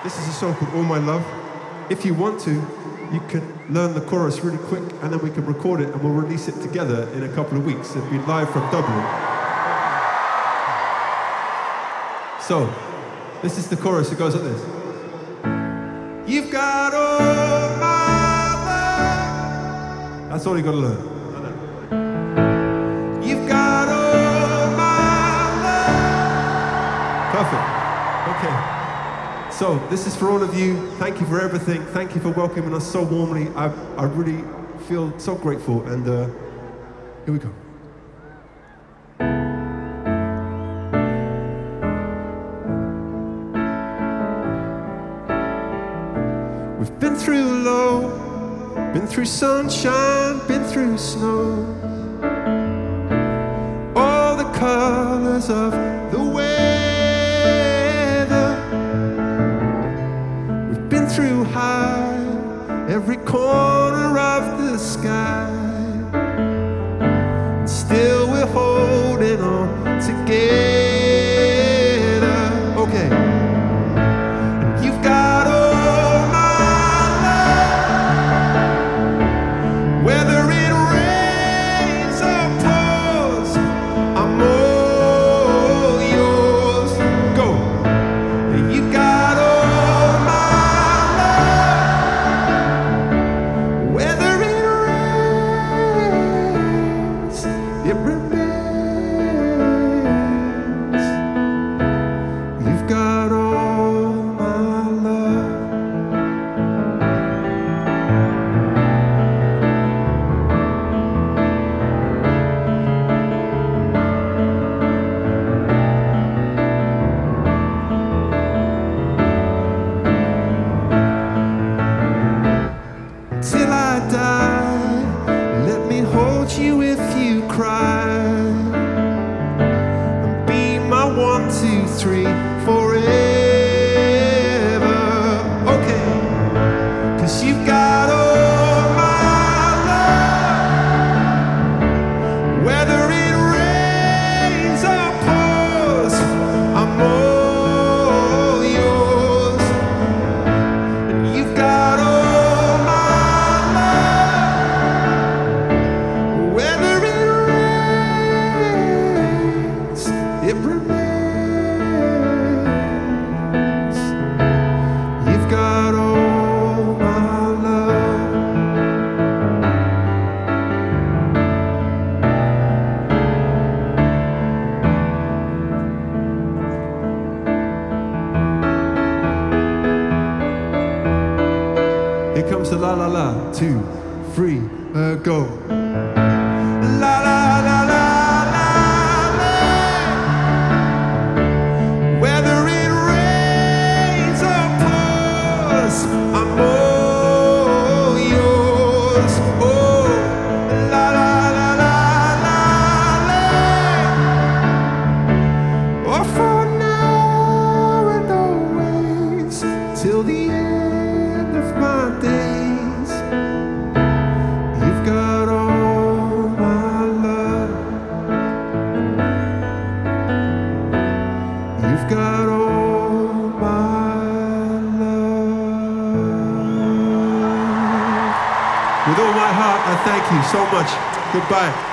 This is a song called All My Love. If you want to, you can learn the chorus really quick and then we can record it and we'll release it together in a couple of weeks. It'll be live from Dublin. So, this is the chorus. It goes like this. You've got all my love. That's all you gotta learn. You've got all my love. Perfect. Okay. So, this is for all of you. Thank you for everything. Thank you for welcoming us so warmly. I really feel so grateful. And here we go. We've been through low, been through sunshine, been through snow. All the colors of the weather. We've been through high, every corner of the sky. And still we're holding on together. Okay. And you've got all till I die, let me hold you if you cry, and be my 1, 2, 3 forever. Okay, 'cause you've got all my love. Whether it rains or pours, I'm all yours. And you've got all it remains. You've got all my love. Here comes the la la la. 2, 3, go. La la la la. I'm all yours. Oh, la la la la la la. Oh, for now and always, till the end of my days. You've got all my love. You've got all my. With all my heart, I thank you so much. Goodbye.